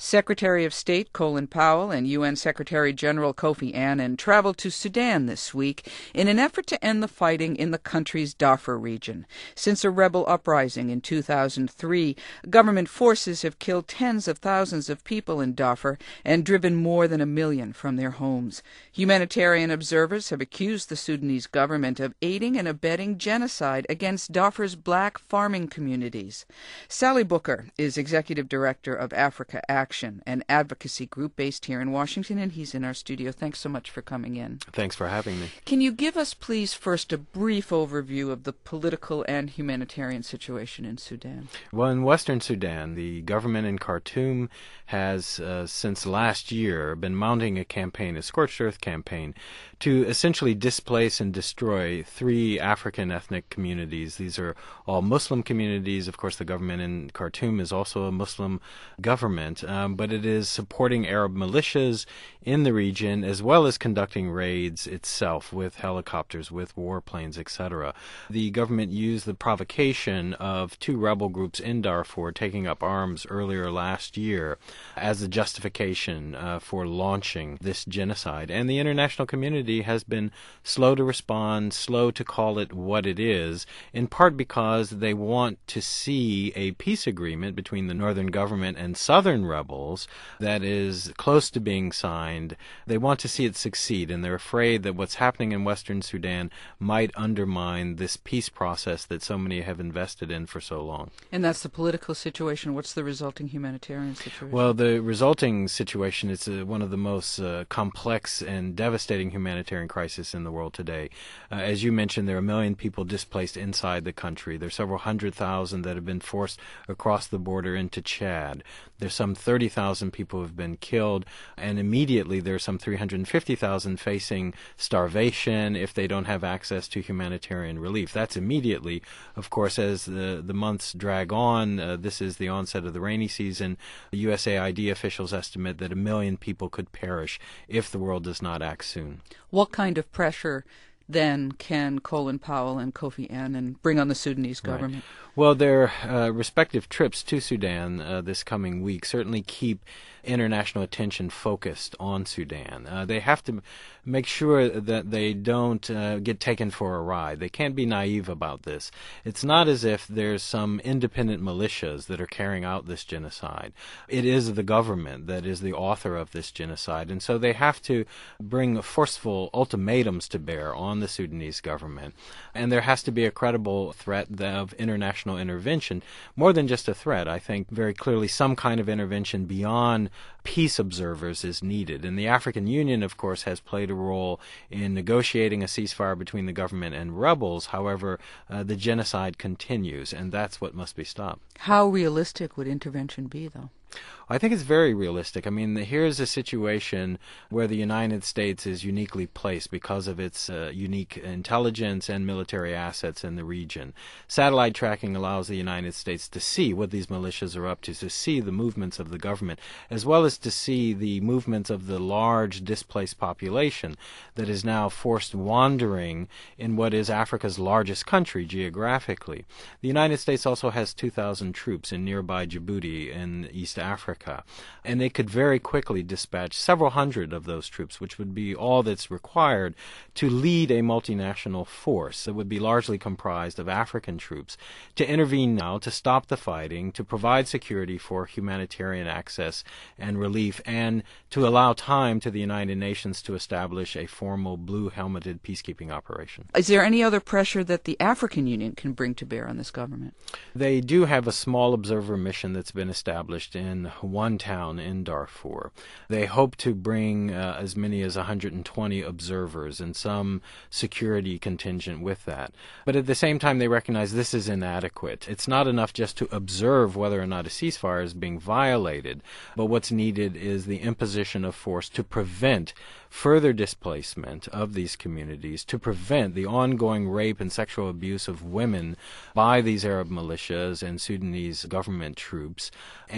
Secretary of State Colin Powell and UN Secretary-General Kofi Annan traveled to Sudan this week in an effort to end the fighting in the country's Darfur region. Since a rebel uprising in 2003, government forces have killed tens of thousands of people in Darfur and driven more than 1 million from their homes. Humanitarian observers have accused the Sudanese government of aiding and abetting genocide against Darfur's black farming communities. Sally Booker is Executive Director of Africa Action, an advocacy group based here in Washington, and he's in our studio. Thanks so much for coming in. Thanks for having me. Can you give us, please, first a brief overview of the political and humanitarian situation in Sudan? Well, in Western Sudan, the government in Khartoum has, since last year, been mounting a campaign, a scorched earth campaign, to essentially displace and destroy 3 African ethnic communities. These are all Muslim communities. Of course, the government in Khartoum is also a Muslim government, but it is supporting Arab militias in the region as well as conducting raids itself with helicopters, with warplanes, etc. The government used the provocation of 2 rebel groups in Darfur taking up arms earlier last year as a justification for launching this genocide. And the international community has been slow to respond, slow to call it what it is, in part because they want to see a peace agreement between the northern government and southern rebels that is close to being signed. They want to see it succeed, and they're afraid that what's happening in Western Sudan might undermine this peace process that so many have invested in for so long. And that's the political situation. What's the resulting humanitarian situation? Well, the resulting situation is one of the most complex and devastating humanitarian crises in the world today. As you mentioned, there are 1 million people displaced inside the country. There are several 100,000 that have been forced across the border into Chad. There's some 30,000 people who have been killed, and immediately there are some 350,000 facing starvation if they don't have access to humanitarian relief. That's immediately. Of course, as the months drag on, this is the onset of the rainy season. The USAID officials estimate that 1 million people could perish if the world does not act soon. What kind of pressure then can Colin Powell and Kofi Annan bring on the Sudanese government? Right. Well, their respective trips to Sudan this coming week certainly keep international attention focused on Sudan. They have to make sure that they don't get taken for a ride. They can't be naive about this. It's not as if there's some independent militias that are carrying out this genocide. It is the government that is the author of this genocide, and so they have to bring forceful ultimatums to bear on the Sudanese government. And there has to be a credible threat of international intervention. More than just a threat, I think very clearly some kind of intervention beyond peace observers is needed. And the African Union, of course, has played a role in negotiating a ceasefire between the government and rebels. However, the genocide continues, and that's what must be stopped. How realistic would intervention be, though? I think it's very realistic. I mean, here's a situation where the United States is uniquely placed because of its unique intelligence and military assets in the region. Satellite tracking allows the United States to see what these militias are up to see the movements of the government, as well as to see the movements of the large displaced population that is now forced wandering in what is Africa's largest country geographically. The United States also has 2,000 troops in nearby Djibouti in East Africa, and they could very quickly dispatch several hundred of those troops, which would be all that's required to lead a multinational force that would be largely comprised of African troops to intervene now, to stop the fighting, to provide security for humanitarian access and relief, and to allow time to the United Nations to establish a formal blue-helmeted peacekeeping operation. Is there any other pressure that the African Union can bring to bear on this government? They do have a small observer mission that's been established in one town in Darfur. They hope to bring as many as 120 observers and some security contingent with that. But at the same time, they recognize this is inadequate. It's not enough just to observe whether or not a ceasefire is being violated, but what's needed is the imposition of force to prevent further displacement of these communities, to prevent the ongoing rape and sexual abuse of women by these Arab militias and Sudanese government troops, and the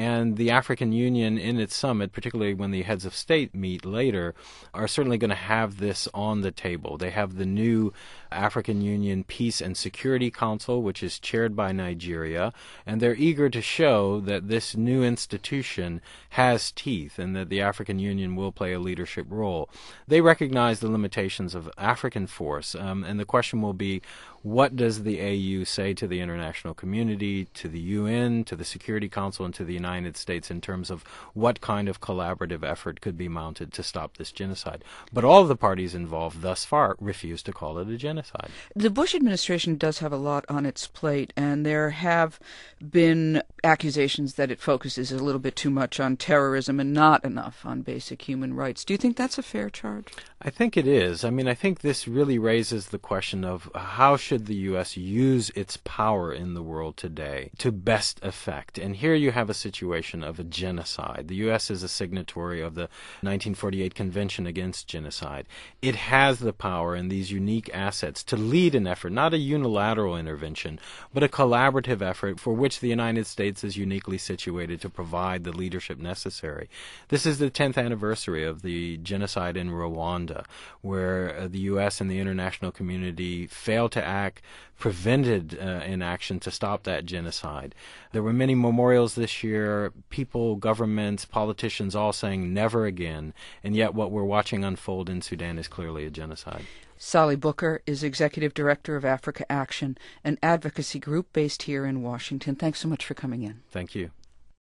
the African Union in its summit, particularly when the heads of state meet later, are certainly going to have this on the table. They have the new African Union Peace and Security Council, which is chaired by Nigeria, and they're eager to show that this new institution has teeth and that the African Union will play a leadership role. They recognize the limitations of African force, and the question will be, what does the AU say to the international community, to the UN, to the Security Council, and to the United States in terms of what kind of collaborative effort could be mounted to stop this genocide? But all of the parties involved thus far refuse to call it a genocide. The Bush administration does have a lot on its plate, and there have been accusations that it focuses a little bit too much on terrorism and not enough on basic human rights. Do you think that's a fair charge? I think it is. I mean, I think this really raises the question of how should the U.S. use its power in the world today to best effect. And here you have a situation of a genocide. The U.S. is a signatory of the 1948 Convention Against Genocide. It has the power and these unique assets to lead an effort, not a unilateral intervention, but a collaborative effort for which the United States is uniquely situated to provide the leadership necessary. This is the 10th anniversary of the genocide in Rwanda, where the U.S. and the international community failed to act, prevented inaction to stop that genocide. There were many memorials this year, people, governments, politicians all saying never again, and yet what we're watching unfold in Sudan is clearly a genocide. Solly Booker is Executive Director of Africa Action, an advocacy group based here in Washington. Thanks so much for coming in. Thank you.